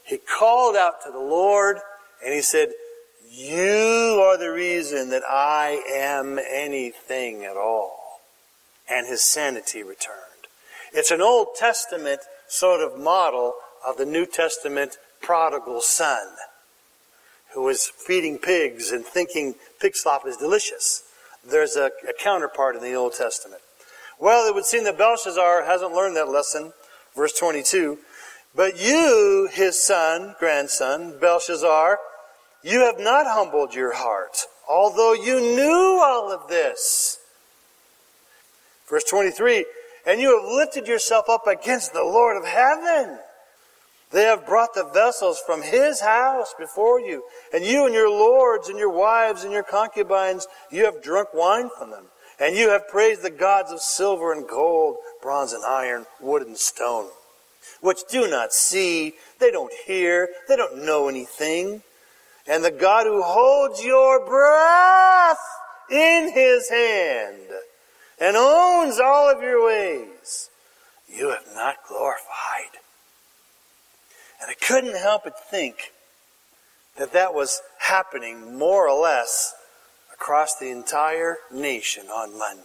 He called out to the Lord and he said, you are the reason that I am anything at all. And his sanity returned. It's an Old Testament sort of model of the New Testament prodigal son who was feeding pigs and thinking pig slop is delicious. There's a counterpart in the Old Testament. Well, it would seem that Belshazzar hasn't learned that lesson. Verse 22, but you, his son, grandson, Belshazzar, you have not humbled your heart, although you knew all of this. Verse 23, and you have lifted yourself up against the Lord of heaven. They have brought the vessels from his house before you, and you and your lords and your wives and your concubines, you have drunk wine from them. And you have praised the gods of silver and gold, bronze and iron, wood and stone, which do not see, they don't hear, they don't know anything. And the God who holds your breath in his hand and owns all of your ways, you have not glorified. And I couldn't help but think that that was happening more or less across the entire nation on Monday.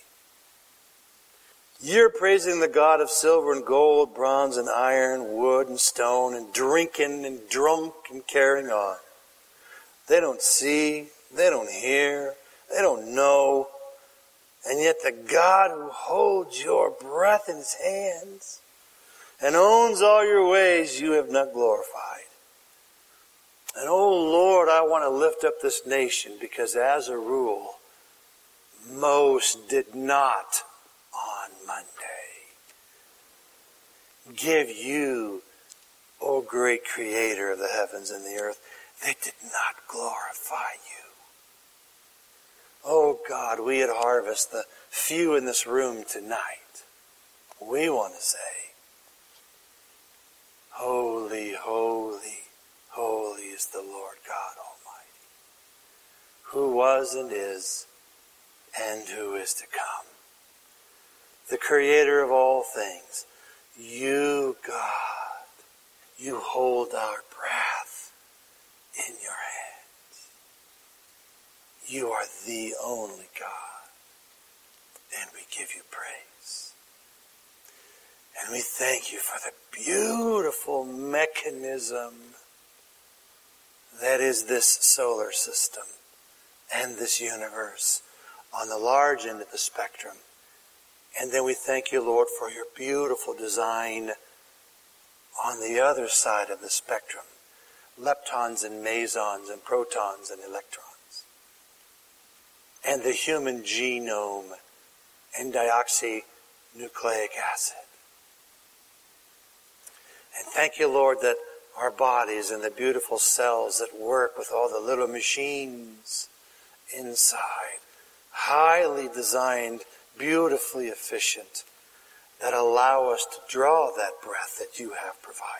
You're praising the God of silver and gold, bronze and iron, wood and stone, and drinking and drunk and carrying on. They don't see, they don't hear, they don't know. And yet the God who holds your breath in his hands and owns all your ways, you have not glorified. And oh Lord, I want to lift up this nation because as a rule, most did not on Monday give you, O great creator of the heavens and the earth, they did not glorify you. Oh God, we at Harvest, the few in this room tonight, we want to say, holy, holy, holy is the Lord God Almighty, who was and is and who is to come. The creator of all things, you, God, you hold our breath in your hands. You are the only God, and we give you praise. And we thank you for the beautiful mechanism that is this solar system and this universe on the large end of the spectrum. And then we thank you, Lord, for your beautiful design on the other side of the spectrum. Leptons and mesons and protons and electrons. And the human genome and deoxynucleic acid. And thank you, Lord, that our bodies and the beautiful cells that work with all the little machines inside, highly designed, beautifully efficient, that allow us to draw that breath that you have provided.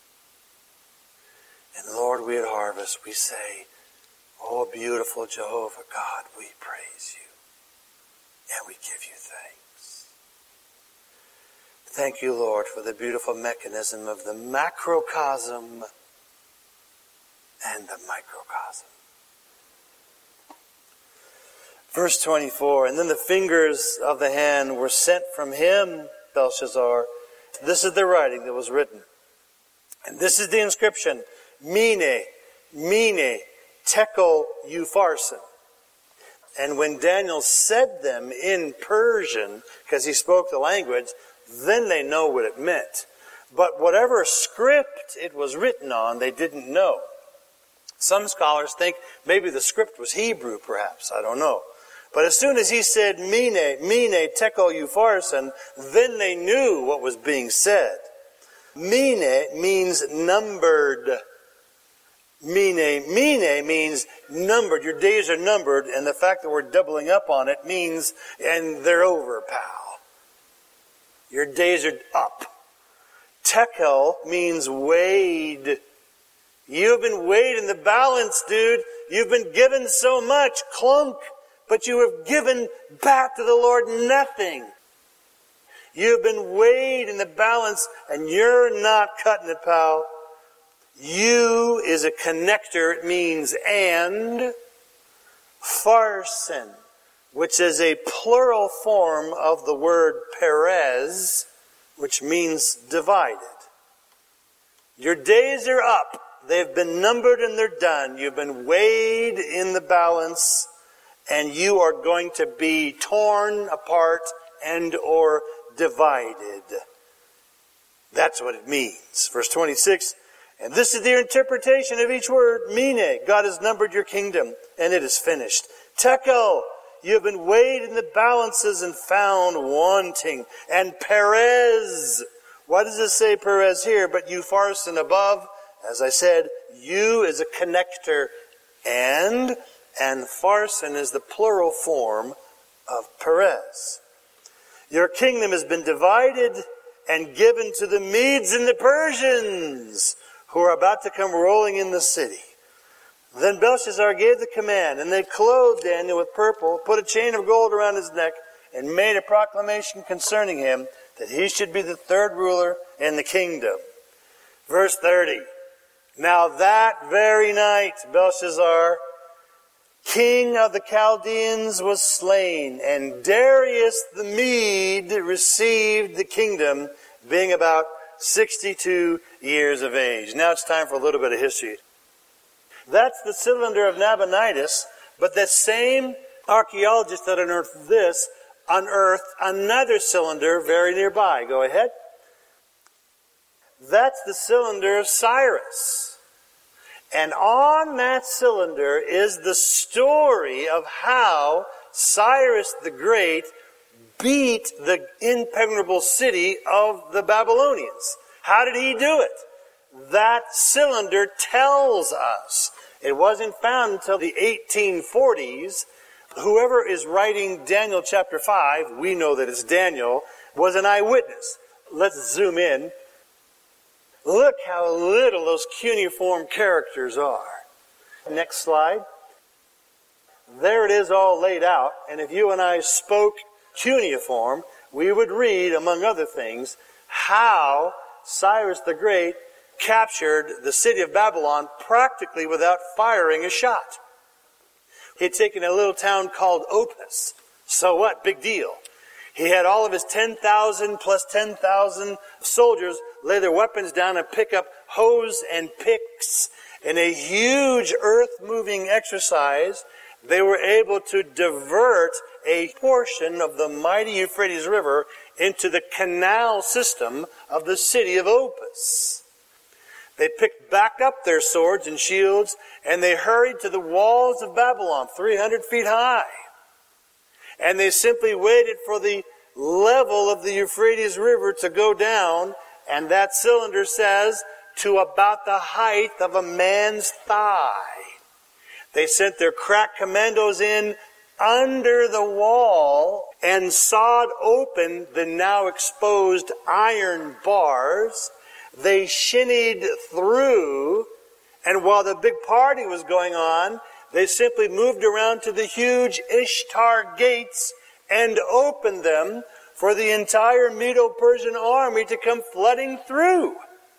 And Lord, we at Harvest, we say, oh, beautiful Jehovah God, we praise you and we give you thanks. Thank you, Lord, for the beautiful mechanism of the macrocosm and the microcosm. Verse 24, and then the fingers of the hand were sent from him, Belshazzar. This is the writing that was written. And this is the inscription, Mene, Mene, Tekel Upharsin. And when Daniel said them in Persian, because he spoke the language, then they know what it meant. But whatever script it was written on, they didn't know. Some scholars think maybe the script was Hebrew, perhaps. I don't know. But as soon as he said, Mene, Mene, Tekel Upharsin, then they knew what was being said. Mene means numbered. Mene means numbered. Your days are numbered, and the fact that we're doubling up on it means, and they're over, pal. Your days are up. Tekel means weighed. You've been weighed in the balance, dude. You've been given so much, clunk, but you have given back to the Lord nothing. You've been weighed in the balance, and you're not cutting it, pal. You is a connector. It means and. Pharsin, which is a plural form of the word Perez, which means divided. Your days are up. They've been numbered and they're done. You've been weighed in the balance, and you are going to be torn apart and or divided. That's what it means. Verse 26, and this is the interpretation of each word. Mene, God has numbered your kingdom, and it is finished. Tekel, you have been weighed in the balances and found wanting. And Perez, why does it say Perez here? But you Pharsin above, as I said, you is a connector, and Pharsin is the plural form of Perez. Your kingdom has been divided and given to the Medes and the Persians, who are about to come rolling in the city. Then Belshazzar gave the command, and they clothed Daniel with purple, put a chain of gold around his neck, and made a proclamation concerning him, that he should be the third ruler in the kingdom. Verse 30. Now that very night, Belshazzar, king of the Chaldeans, was slain, and Darius the Mede received the kingdom, being about 62 years of age. Now it's time for a little bit of history. That's the cylinder of Nabonidus, but that same archaeologist that unearthed this unearthed another cylinder very nearby. Go ahead. That's the cylinder of Cyrus. And on that cylinder is the story of how Cyrus the Great beat the impregnable city of the Babylonians. How did he do it? That cylinder tells us. It wasn't found until the 1840s. Whoever is writing Daniel chapter 5, we know that it's Daniel, was an eyewitness. Let's zoom in. Look how little those cuneiform characters are. Next slide. There it is all laid out. And if you and I spoke cuneiform, we would read, among other things, how Cyrus the Great captured the city of Babylon practically without firing a shot. He had taken a little town called Opus. So what? Big deal. He had all of his 10,000 plus 10,000 soldiers lay their weapons down and pick up hoes and picks. In a huge earth-moving exercise, they were able to divert a portion of the mighty Euphrates River into the canal system of the city of Opus. They picked back up their swords and shields, and they hurried to the walls of Babylon, 300 feet high. And they simply waited for the level of the Euphrates River to go down, and that cylinder says, to about the height of a man's thigh. They sent their crack commandos in under the wall and sawed open the now exposed iron bars. They shinnied through, and while the big party was going on, they simply moved around to the huge Ishtar gates and opened them for the entire Medo-Persian army to come flooding through.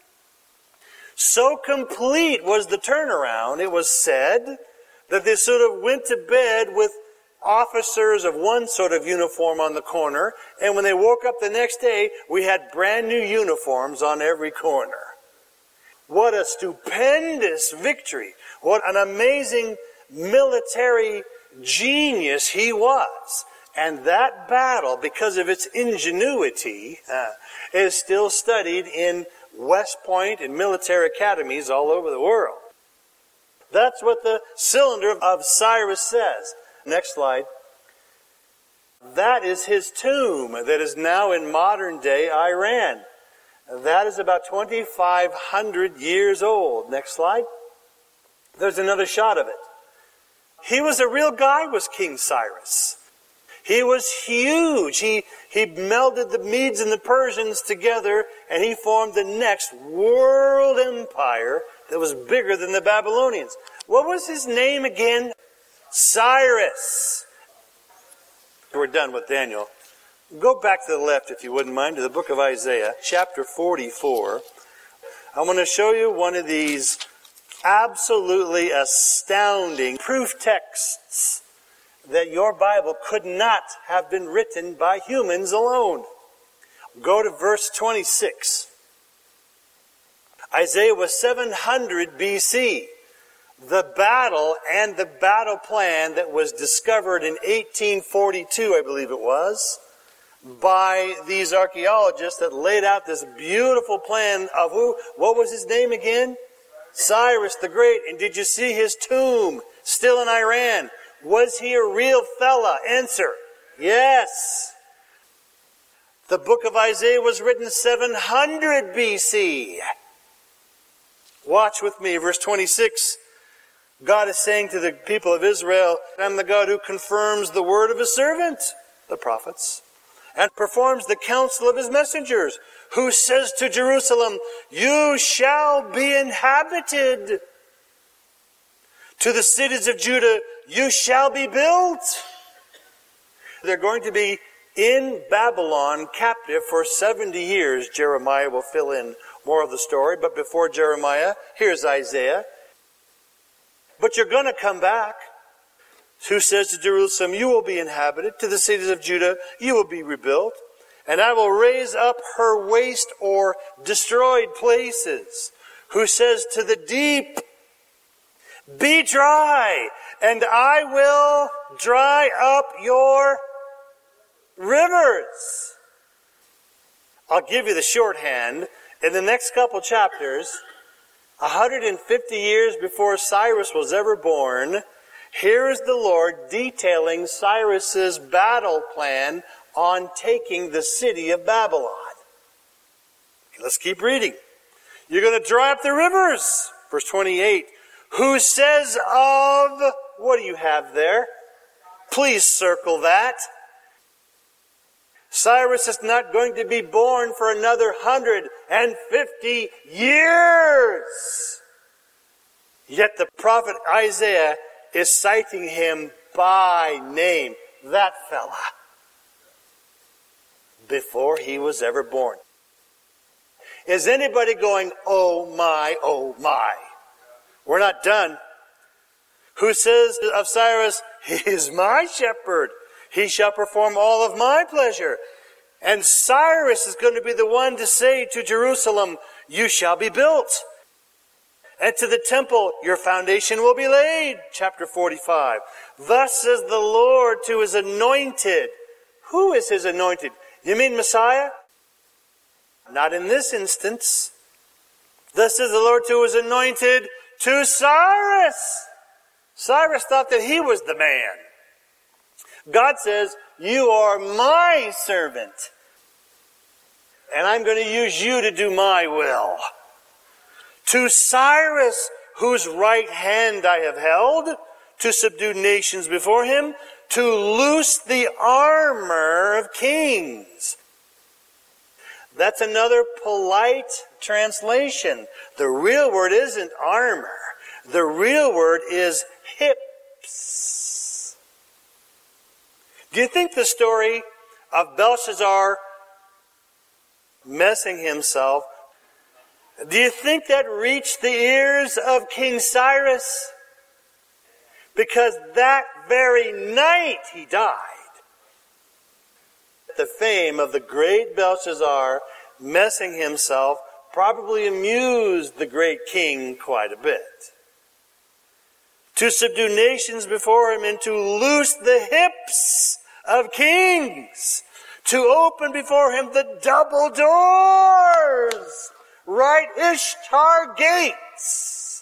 So complete was the turnaround, it was said, that they sort of went to bed with officers of one sort of uniform on the corner, and when they woke up the next day, we had brand new uniforms on every corner. What a stupendous victory. What an amazing military genius he was. And that battle, because of its ingenuity, is still studied in West Point and military academies all over the world. That's what the cylinder of Cyrus says. Next slide. That is his tomb that is now in modern day Iran. That is about 2,500 years old. Next slide. There's another shot of it. He was a real guy, was King Cyrus. He was huge. He melded the Medes and the Persians together, and he formed the next world empire that was bigger than the Babylonians. What was his name again? Cyrus. We're done with Daniel. Go back to the left, if you wouldn't mind, to the book of Isaiah, chapter 44. I'm going to show you one of these absolutely astounding proof texts that your Bible could not have been written by humans alone. Go to verse 26. Isaiah was 700 BC. The battle and the battle plan that was discovered in 1842, I believe it was, by these archaeologists that laid out this beautiful plan of who? What was his name again? Cyrus the Great. And did you see his tomb still in Iran? Was he a real fella? Answer, yes. The book of Isaiah was written 700 BC. Watch with me, verse 26. God is saying to the people of Israel, I'm the God who confirms the word of his servant, the prophets, and performs the counsel of his messengers, who says to Jerusalem, you shall be inhabited. To the cities of Judah, you shall be built. They're going to be in Babylon captive for 70 years. Jeremiah will fill in more of the story, but before Jeremiah, here's Isaiah. But you're going to come back. Who says to Jerusalem, you will be inhabited. To the cities of Judah, you will be rebuilt. And I will raise up her waste or destroyed places. Who says to the deep, be dry, and I will dry up your rivers. I'll give you the shorthand. In the next couple chapters, 150 years before Cyrus was ever born, here is the Lord detailing Cyrus's battle plan on taking the city of Babylon. Let's keep reading. You're going to dry up the rivers. Verse 28. Who says of, what do you have there? Please circle that. Cyrus is not going to be born for another 150 years. Yet the prophet Isaiah is citing him by name. That fella. Before he was ever born. Is anybody going, oh my, oh my? We're not done. Who says of Cyrus, he is my shepherd. He shall perform all of my pleasure. And Cyrus is going to be the one to say to Jerusalem, you shall be built. And to the temple, your foundation will be laid. Chapter 45. Thus says the Lord to his anointed. Who is his anointed? You mean Messiah? Not in this instance. Thus says the Lord to his anointed, to Cyrus. Cyrus thought that he was the man. God says, you are my servant. And I'm going to use you to do my will. To Cyrus, whose right hand I have held, to subdue nations before him, to loose the armor of kings. That's another polite translation. The real word isn't armor. The real word is hips. Do you think the story of Belshazzar messing himself, do you think that reached the ears of King Cyrus? Because that very night he died. The fame of the great Belshazzar messing himself probably amused the great king quite a bit. To subdue nations before him and to loose the hips of kings. To open before him the double doors. Right Ishtar gates.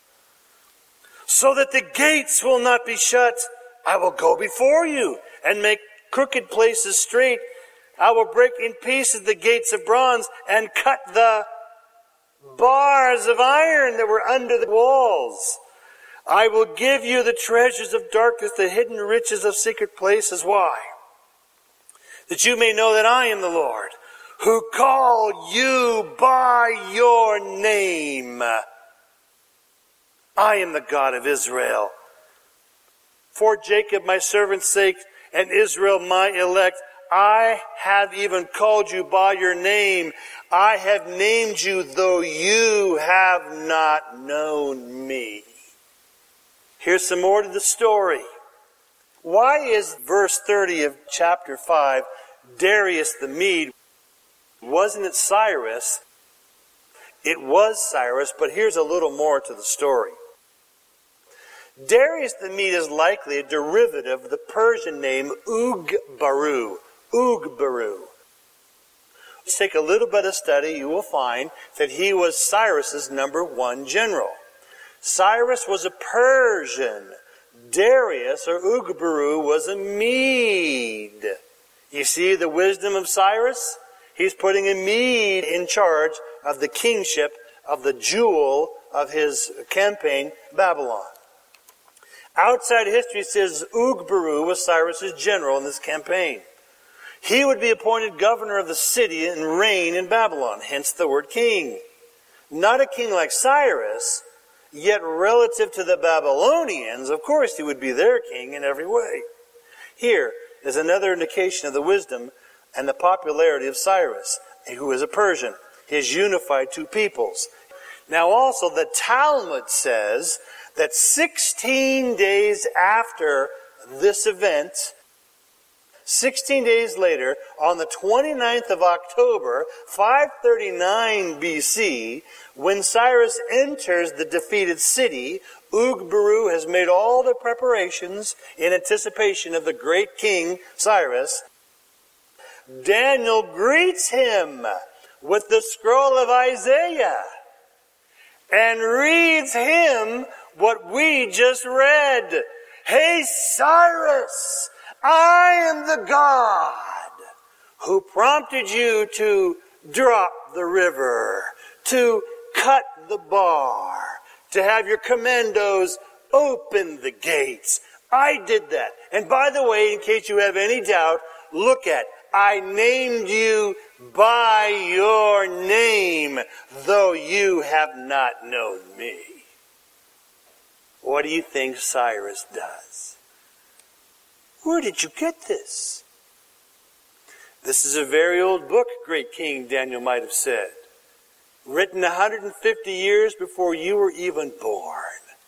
So that the gates will not be shut. I will go before you and make crooked places straight. I will break in pieces the gates of bronze and cut the bars of iron that were under the walls. I will give you the treasures of darkness, the hidden riches of secret places. Why? That you may know that I am the Lord, who call you by your name. I am the God of Israel. For Jacob my servant's sake, and Israel my elect, I have even called you by your name. I have named you, though you have not known me. Here's some more to the story. Why is verse 30 of chapter 5, Darius the Mede? Wasn't it Cyrus? It was Cyrus, but here's a little more to the story. Darius the Mede is likely a derivative of the Persian name Ugbaru. Ugbaru. Take a little bit of study, you will find that he was Cyrus's number one general. Cyrus was a Persian. Darius, or Ugbaru, was a Mede. You see the wisdom of Cyrus? He's putting a Mede in charge of the kingship of the jewel of his campaign, Babylon. Outside history says Ugbaru was Cyrus's general in this campaign. He would be appointed governor of the city and reign in Babylon, hence the word king. Not a king like Cyrus, yet relative to the Babylonians, of course he would be their king in every way. Here is another indication of the wisdom and the popularity of Cyrus, who is a Persian. He has unified two peoples. Now also the Talmud says that 16 days after this event, 16 days later, on the 29th of October, 539 BC, when Cyrus enters the defeated city, Ugbaru has made all the preparations in anticipation of the great king Cyrus. Daniel greets him with the scroll of Isaiah and reads him what we just read. Hey, Cyrus, I am the God who prompted you to drop the river, to cut the bar, to have your commandos open the gates. I did that. And by the way, in case you have any doubt, look at, I named you by your name, though you have not known me. What do you think Cyrus does? Where did you get this? This is a very old book, great King Daniel might have said. Written 150 years before you were even born.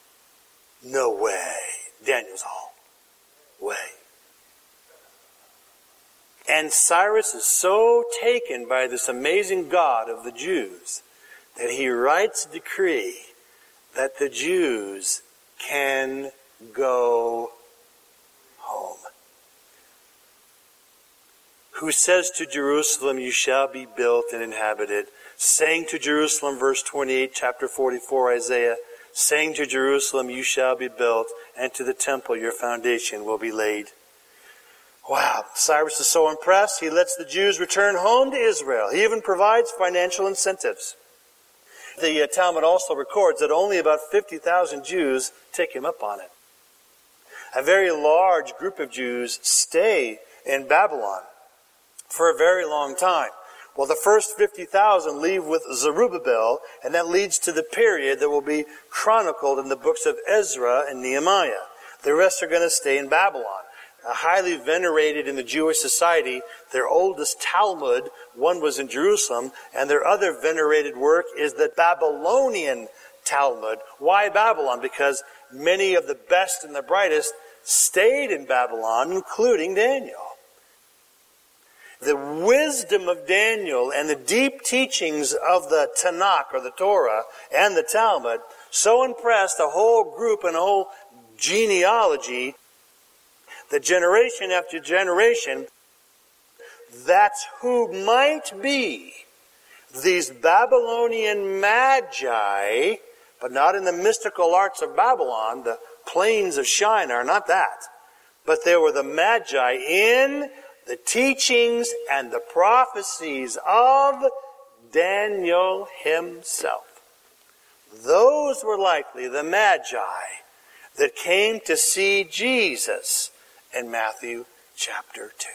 No way. Daniel's all. Way. And Cyrus is so taken by this amazing God of the Jews that he writes a decree that the Jews can go home. Who says to Jerusalem, you shall be built and inhabited, saying to Jerusalem, verse 28, chapter 44, Isaiah, saying to Jerusalem, you shall be built, and to the temple your foundation will be laid. Wow, Cyrus is so impressed, he lets the Jews return home to Israel. He even provides financial incentives. The Talmud also records that only about 50,000 Jews take him up on it. A very large group of Jews stay in Babylon for a very long time. Well, the first 50,000 leave with Zerubbabel, and that leads to the period that will be chronicled in the books of Ezra and Nehemiah. The rest are going to stay in Babylon. Highly venerated in the Jewish society, their oldest Talmud, one was in Jerusalem, and their other venerated work is the Babylonian Talmud. Why Babylon? Because many of the best and the brightest stayed in Babylon, including Daniel. The wisdom of Daniel and the deep teachings of the Tanakh, or the Torah, and the Talmud so impressed a whole group and a whole genealogy that generation after generation, that's who might be these Babylonian magi, but not in the mystical arts of Babylon. The plains of Shinar, not that. But they were the magi in the teachings and the prophecies of Daniel himself. Those were likely the magi that came to see Jesus in Matthew chapter 2.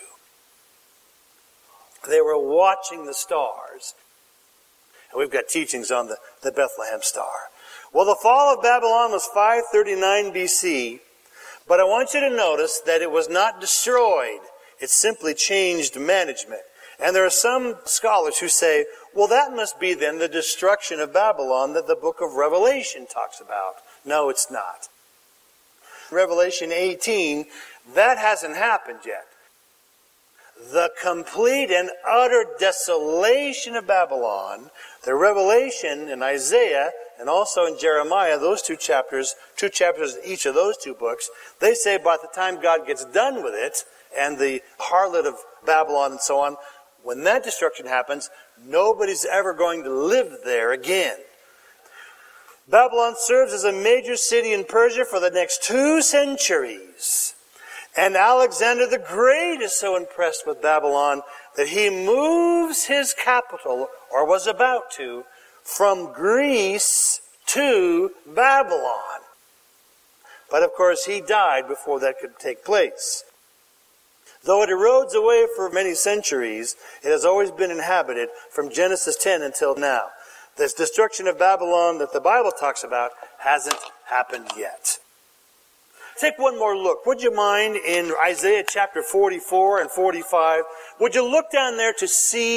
They were watching the stars. And we've got teachings on the Bethlehem star. Well, the fall of Babylon was 539 BC, but I want you to notice that it was not destroyed. It simply changed management. And there are some scholars who say, well, that must be then the destruction of Babylon that the book of Revelation talks about. No, it's not. Revelation 18, that hasn't happened yet. The complete and utter desolation of Babylon, the revelation in Isaiah and also in Jeremiah, those two chapters in each of those two books, they say by the time God gets done with it, and the harlot of Babylon and so on, when that destruction happens, nobody's ever going to live there again. Babylon serves as a major city in Persia for the next 2 centuries. And Alexander the Great is so impressed with Babylon that he moves his capital, or was about to, from Greece to Babylon. But of course he died before that could take place. Though it erodes away for many centuries, it has always been inhabited from Genesis 10 until now. This destruction of Babylon that the Bible talks about hasn't happened yet. Take one more look. Would you mind in Isaiah chapter 44 and 45? Would you look down there to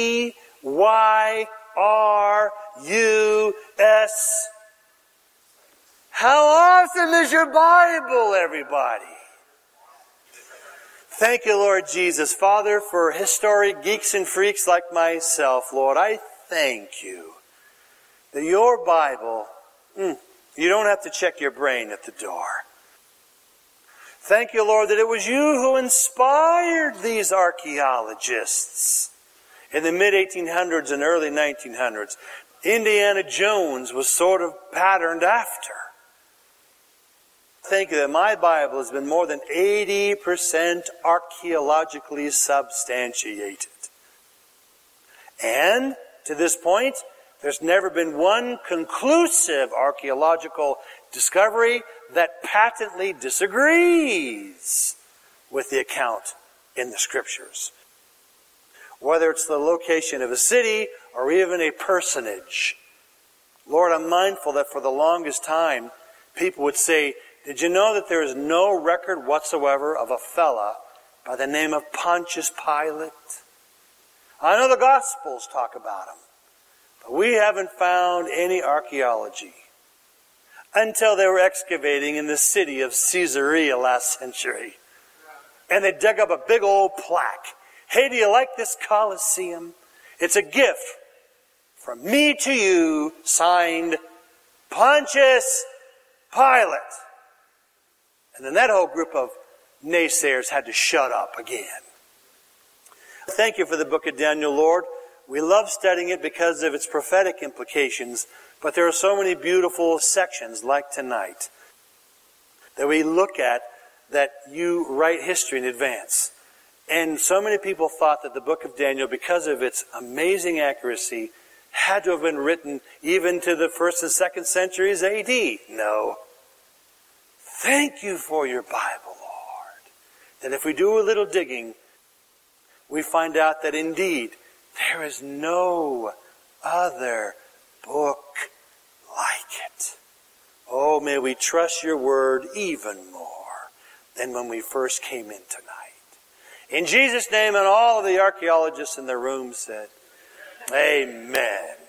C-Y-R-U-S? How awesome is your Bible, everybody? Thank you, Lord Jesus. Father, for historic geeks and freaks like myself, Lord, I thank you that your Bible, you don't have to check your brain at the door. Thank you, Lord, that it was you who inspired these archaeologists in the mid-1800s and early 1900s. Indiana Jones was sort of patterned after. Thank you that my Bible has been more than 80% archaeologically substantiated. And to this point, there's never been one conclusive archaeological discovery that patently disagrees with the account in the Scriptures. Whether it's the location of a city or even a personage. Lord, I'm mindful that for the longest time, people would say, did you know that there is no record whatsoever of a fella by the name of Pontius Pilate? I know the Gospels talk about him, but we haven't found any archaeology until they were excavating in the city of Caesarea last century. And they dug up a big old plaque. Hey, do you like this Colosseum? It's a gift from me to you, signed Pontius Pilate. And then that whole group of naysayers had to shut up again. Thank you for the book of Daniel, Lord. We love studying it because of its prophetic implications, but there are so many beautiful sections like tonight that we look at that you write history in advance. And so many people thought that the book of Daniel, because of its amazing accuracy, had to have been written even to the 1st and 2nd centuries A.D. No. Thank you for your Bible, Lord. That if we do a little digging, we find out that indeed there is no other book like it. Oh, may we trust your word even more than when we first came in tonight. In Jesus' name, and all of the archaeologists in the room said, Amen.